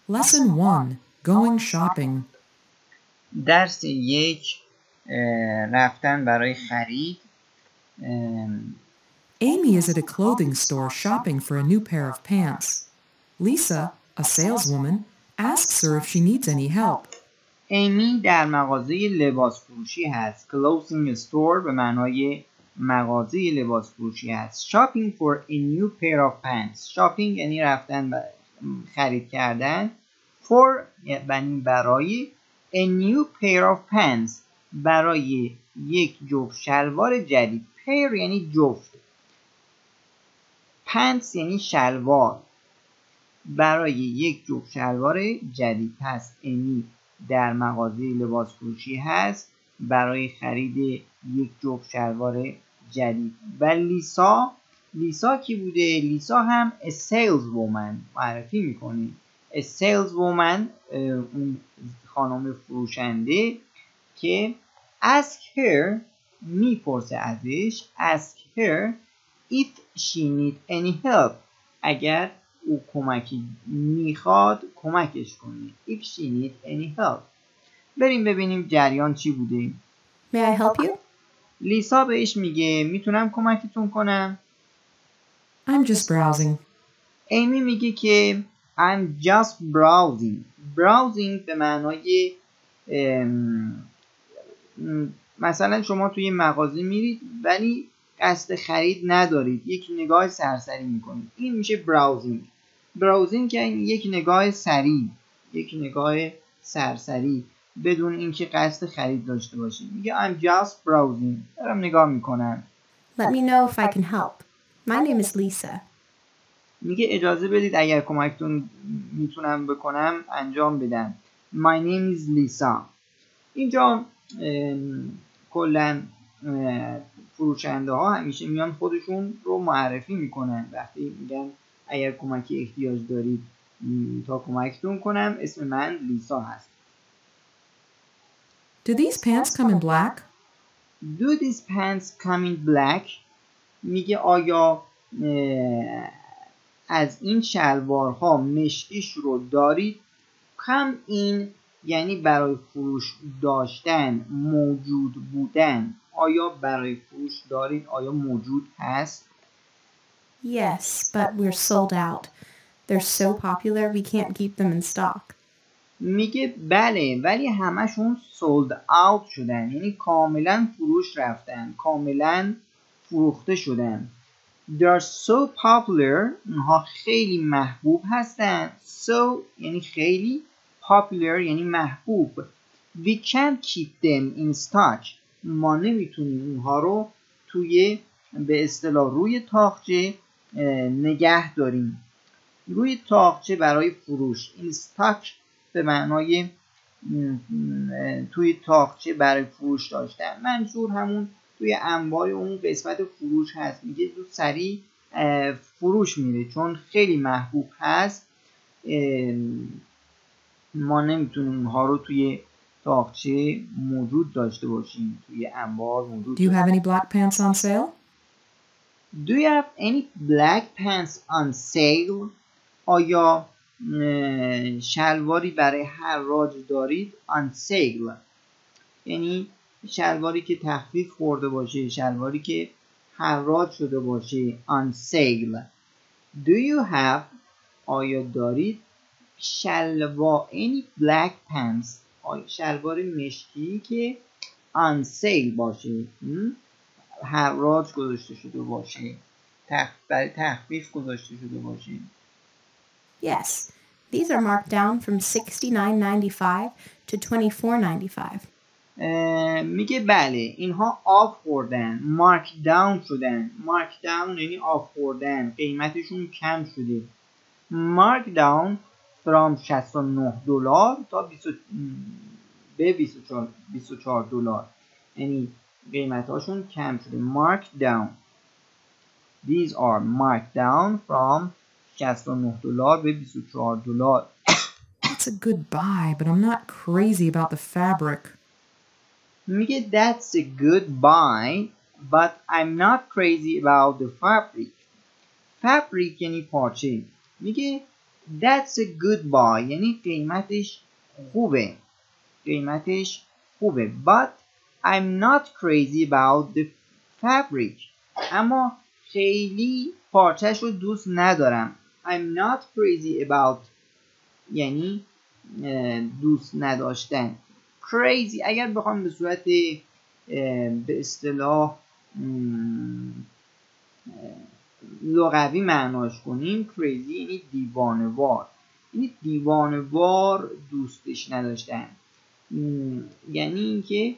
Lesson 1. Going shopping. درس 1 رفتن برای خرید. Amy is at a clothing store shopping for a new pair of pants. Lisa, a saleswoman, asks her if she needs any help. ایمی در مغازه لباس فروشی هست. Clothing store به معنای مغازه لباس فروشی هست. Shopping for a new pair of pants. Shopping یعنی رفتن خرید کردن. For یعنی برای. A new pair of pants برای یک جفت شلوار جدید. pair یعنی جفت. pants یعنی شلوار. برای یک جفت شلوار جدید. پس ایمی در مغازه لباس فروشی هست برای خرید یک جفت شلوار جدید. و لیسا کی بوده؟ لیسا هم a saleswoman معرفی میکنه. a saleswoman اون خانم فروشنده که ask her میپرسه ازش ask her if she need any help اگر او کمکی میخواد کمکش کنی. If she need any help. بریم ببینیم جریان چی بوده. May I help you? لیسا بهش میگه میتونم کمکتون کنم. I'm just browsing. ایمی میگه که I'm just browsing. Browsing به معنای مثلا شما توی مغازه میرید ولی قصد خرید ندارید، یک نگاه سرسری میکنید. این میشه براوزینگ. براوزینگ که یک نگاه سریع، یک نگاه سرسری بدون اینکه قصد خرید داشته باشید. میگه I'm just browsing. دارم نگاه میکنم. Let me know if I can help. My name is Lisa. میگه اجازه بدید اگر کمکتون میتونم بکنم انجام بدم. My name is Lisa. اینجا کلا فروشنده ها همیشه میان خودشون رو معرفی میکنن. وقتی میگن اگر کمکی احتیاج دارید تا کمکتون کنم، اسم من لیسا هست. Do these pants come in black? Do these pants come in black? میگه آیا از این شلوارها مشکیش رو دارید؟ come in یعنی برای فروش داشتن، موجود بودن. آیا برای فروش دارید؟ آیا موجود هست؟ Yes, but we're sold out. They're so popular we can't keep them in stock. میگه بله ولی همشون sold out شدن، یعنی کاملا فروش رفتن، کاملا فروخته شدن. They're so popular اونها خیلی محبوب هستن. So یعنی خیلی، popular یعنی محبوب. We can't keep them in stock ما نمیتونیم اونها رو توی به اصطلاح روی تاقچه نگه داریم. روی تاقچه برای فروش. in stock به معنای توی تاقچه برای فروش داشتن. منظور همون توی انبار اون قسمت فروش هست. میگه زود سریع فروش میره چون خیلی محبوب هست. ما نمیتونیم اونها رو توی تاقچه موجود داشته باشیم، توی انبار موجود. Do you have any black pants on sale? Do you have any black pants on sale? آیا شلواری برای حراج دارید؟ on sale یعنی شلواری که تخفیف خورده باشه، شلواری که حراج شده باشه. on sale. Do you have آیا دارید شلوار any black pants شلوار مشکی که on sale باشه، حراج گذاشته شده باشه، برای تخفیف گذاشته شده باشه. Yes, these are marked down from $69.95 to $24.95. میگه بله اینها آف خوردن، مارک داون شدن. مارک داون یعنی آف خوردن، قیمتشون کم شده. مارک داون from $69 تا به $24 یعنی قیمتاشون کم شده. مارک داون. These are marked down from $69 به $24. That's a good buy, but I'm not crazy about the fabric. میگه that's a good buy but I'm not crazy about the fabric. fabric یعنی پارچه. میگه That's a good buy. یعنی قیمتش خوبه. But I'm not crazy about the fabric. اما خیلی پارچه‌ش رو دوست ندارم. I'm not crazy about یعنی دوست نداشتن. crazy اگر بخوام به صورت به اصطلاح لغوی معناش کنیم crazy یعنی دیوانه‌وار. یعنی دیوانه‌وار دوستش نداشتن. یعنی اینکه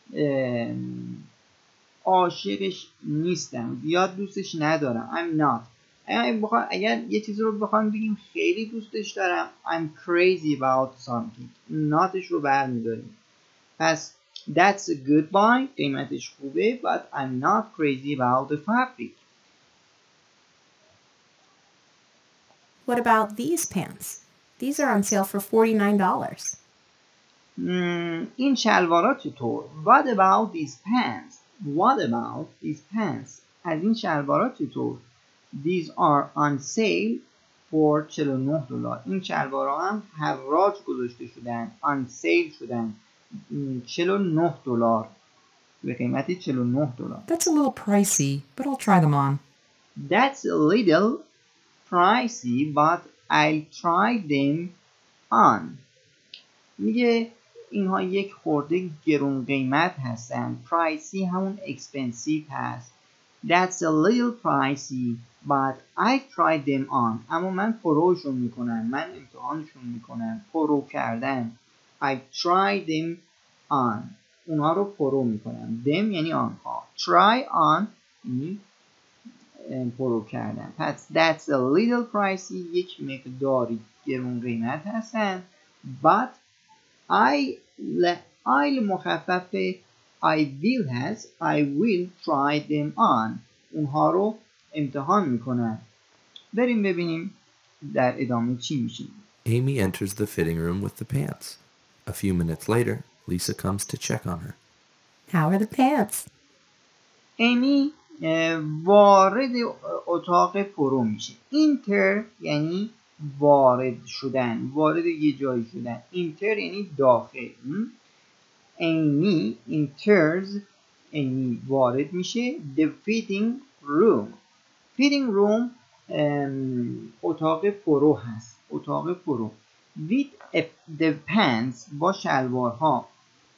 عاشقش نیستم، زیاد دوستش ندارم. I'm not. اگر یه چیزی رو بخوام بگیم خیلی دوستش دارم I'm crazy about something. notش رو برمی‌داریم. پس that's a good buy. قیمتش خوبه. But I'm not crazy about the fabric. What about these pants? These are on sale for $49. این شلوارا چطور؟ What about these pants? از این شلوارا چطور؟ These are on sale for $49. این شلوارا هم حراج گذاشته شدن. On sale شدن. $49. به قیمت $49. That's a little pricey, but I'll try them on. That's a little pricey, but I'll try them on. میگه اینها یک خورده گرون قیمت هستن. pricey همون expensive هست. That's a little pricey, but I try them on. اما من پروشون میکنم. من امتحانشون میکنم. پرو کردن. I try them on. اونها رو پرو میکنم. them یعنی آنها. try on یعنی پرو کردن. پس that's a little pricey یک مقداری گرون قیمت هستن. but I مخفف I will هست. I will try them on. اونها رو امتحان میکنن. بریم ببینیم در ادامه چی میشه. Amy enters the fitting room with the pants. A few minutes later, Lisa comes to check on her. How are the pants? امی وارد اتاق پرو میشه. اینتر یعنی وارد شدن. وارد یه جایی شدن. اینتر یعنی داخل. امی enters یعنی وارد میشه. The fitting room. fitting room اتاق پرو هست. اتاق پرو. With the pants با شلوارها.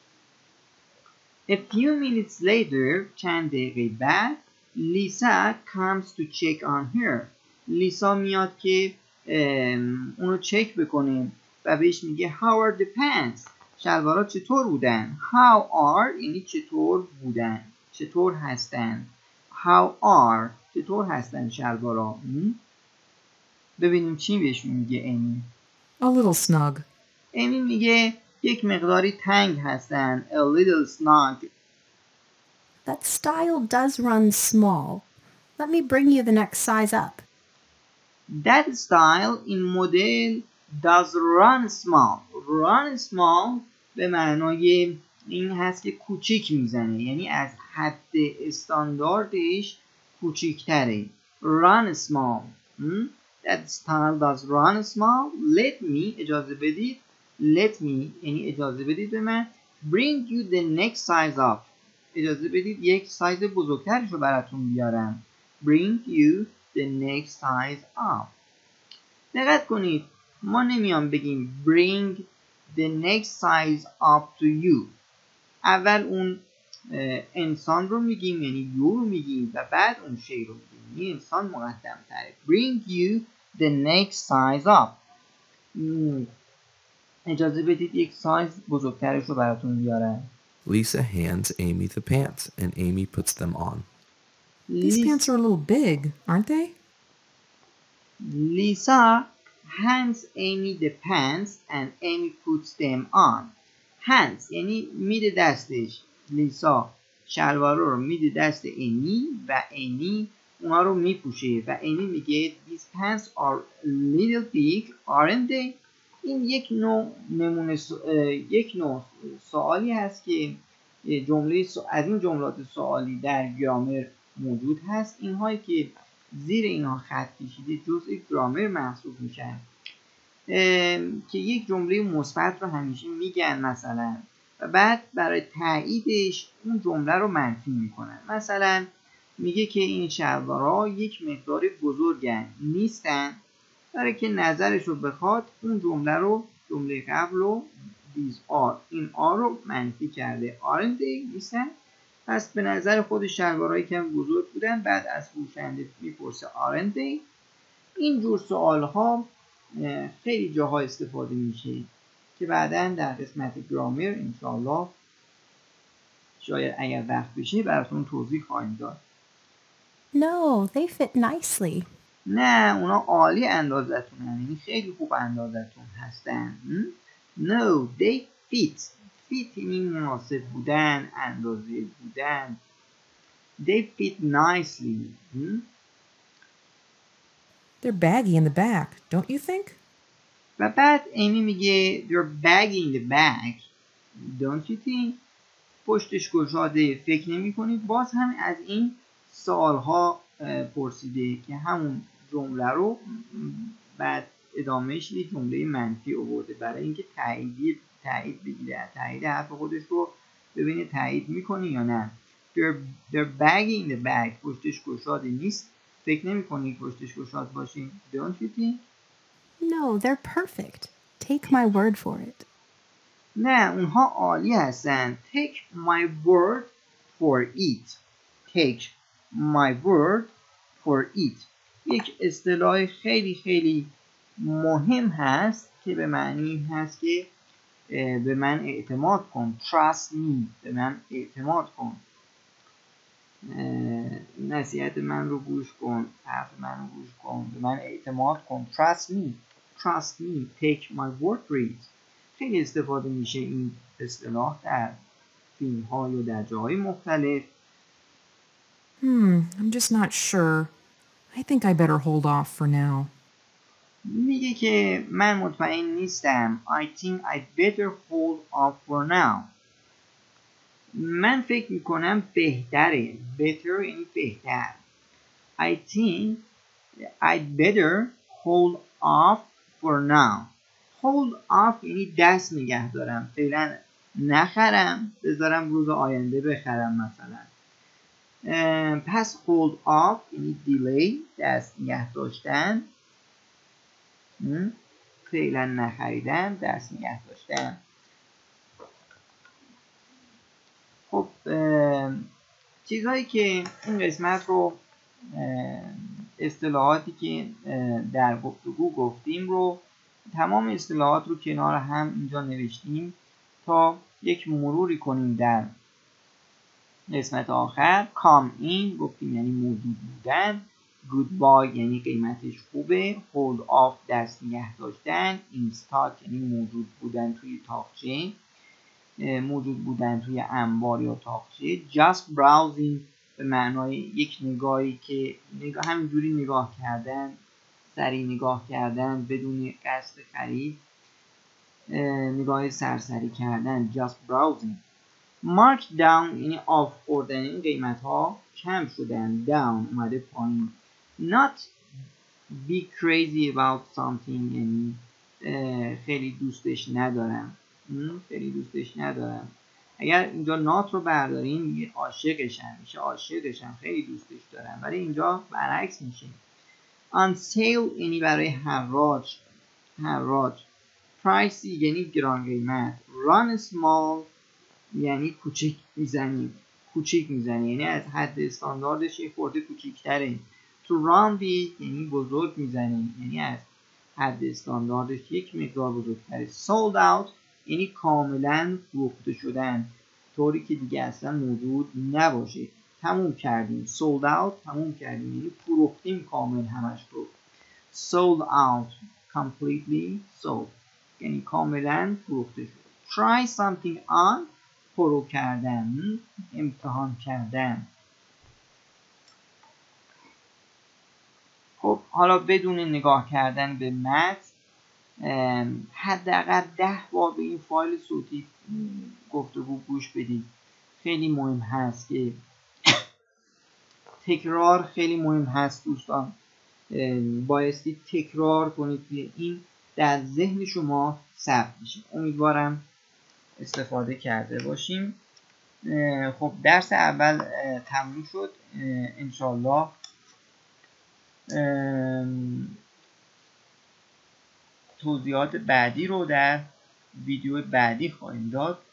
A few minutes later چند دقیقه بعد Lisa comes to check on her. لیسا میاد که اونو چک بکنه و بهش میگه How are the pants? شلوارها چطور بودن؟ How are یعنی چطور بودن؟ چطور هستن؟ How are چطور هستن شلوارها؟ ببینیم چی بهش میگه امی. A little snug. امی میگه یک مقداری تنگ هستن. A little snug. That style does run small. Let me bring you the next size up. That style این مدل does run small. Run small به معنای این هست که کوچیک میزنه. یعنی از حد استانداردش کوچیکتره. Run small. That style does run small. Let me اجازه بدید. Let me یعنی اجازه بدید به من. Bring you the next size up. اجازه بدید یک سایز بزرگترش رو براتون بیارم. Bring you the next size up. دقت کنید ما نمیام بگیم bring the next size up to you. اول اون انسان رو میگیم یعنی you رو میگیم و بعد اون شی رو میگیم. این انسان مقدم تره. Bring you the next size up. اجازه بدید یک سایز بزرگترش رو براتون بیارم. Lisa hands Amy the pants, and Amy puts them on. These pants are a little big, aren't they? Lisa hands Amy the pants and Amy puts them on. Hands یعنی میده دستش. لیسا شلوارا رو میده دست ایمی و ایمی اونا رو میپوشه و ایمی میگه These pants are a little big, aren't they? این یک نوع سوالی هست که از این جملات سوالی در گرامر موجود هست. اینهایی که زیر اینها خط کشیده جزء گرامر محسوب میشن. که یک جمله مثبت رو همیشه میگن مثلا و بعد برای تاییدش اون جمله رو منفی میکنن. مثلا میگه که این شلوارها یک مقدار بزرگن نیستن، برای که نظرش رو بخواد اون جمله قبل رو these are این are رو منفی کرده. aren't they نیستن، پس به نظر خود شلوارهایی کم بزرگ بودن. بعد از فروشنده میپرسه aren't they. این جور سوال ها خیلی جاها استفاده میشه که بعدا در قسمت گرامر انشاءالله شاید اگر وقت بشه براتون توضیح خواهیم داد. No, they fit nicely. نه اونا عالی اندازتون هستن، یعنی خیلی خوب اندازتون هستن. No they fit. fit یعنی مناسب بودن، اندازه بودن. They fit nicely. They're baggy in the back, don't you think? و بعد ایمی میگه they're baggy in the back don't you think. پشتش گشاده، فکر نمی کنید. باز هم از این سوالها پرسیده که همون جمله رو بعد ادامهش یه جمله منفی آورده برای اینکه تایید بگیره، تایید حرف خودش رو ببینه تایید میکنه یا نه. they're baggy in the back پشتش گشاده نیست، فکر نمی کنید پشتش گشاد باشه. don't you think. No, they're perfect. Take my word for it. نه اونها عالی هستن. take my word for it. take my word for it یک اصطلاح خیلی خیلی مهم هست که به معنی هست که به من اعتماد کن. trust me به من اعتماد کن، نصیحت من رو گوش کن، حرف من رو گوش کن، به من اعتماد کن. trust me. trust me. take my word for it خیلی استفاده میشه این اصطلاح در فیلم ها یا در جاهای مختلف. I'm just not sure. I think I better hold off for now. میگه که من مطمئن نیستم. I think I'd better hold off for now. من فکر میکنم بهتره. better یعنی بهتر. I think I'd better hold off for now. hold off یعنی دست نگه دارم، فعلا نخرم، بذارم روز آینده بخرم مثلا. پس hold off یعنی delay دست نگه داشتن، فعلا نخریدن، دست نگه داشتن. خب چیزهایی که این قسمت رو اصطلاحاتی که در گفتگو گفتیم رو تمام اصطلاحات رو کنار هم اینجا نوشتیم تا یک مروری کنیم در قسمت آخر. come in گفتیم یعنی موجود بودن. goodbye یعنی قیمتش خوبه. hold off دست نگه داشتن. in stock یعنی موجود بودن توی تاقچه، موجود بودن توی انبار یا تاقچه. just browsing به معنای یک نگاهی که همینجوری نگاه کردن، سری نگاه کردن بدون قصد خرید، نگاه سرسری کردن. just browsing. mark down یعنی آف خوردن، این قیمت ها کم شدن. down اومده پایین. not be crazy about something یعنی خیلی دوستش ندارم، خیلی دوستش ندارم. اگر اینجا not رو برداریم میگه عاشقشم، میشه عاشقشم، خیلی دوستش دارم، ولی اینجا برعکس میشه. on sale یعنی برای حراج. pricey یعنی گران قیمت. run small یعنی کوچیک میزنی، یعنی از حد استانداردش یه خورده کوچیک‌تره. to run big یعنی بزرگ میزنی، یعنی از حد استانداردش یک مقدار بزرگتره. sold out یعنی کاملا فروخته شدن، طوری که دیگه اصلا موجود نباشه. تموم کردیم. sold out تموم کردیم یعنی فروختیم کامل همش رو. sold out completely sold یعنی کاملا فروخته شد. try something on پرو کردن، امتحان کردن. خب حالا بدون نگاه کردن به متن حداقل 10 بار به این فایل صوتی گفتگو گوش بدید. خیلی مهم هست که تکرار خیلی مهم هست دوستان. بایستی تکرار کنید که این در ذهن شما ثبت میشه. امیدوارم استفاده کرده باشیم. خب درس اول تموم شد. انشالله توضیحات بعدی رو در ویدیو بعدی خواهیم داد.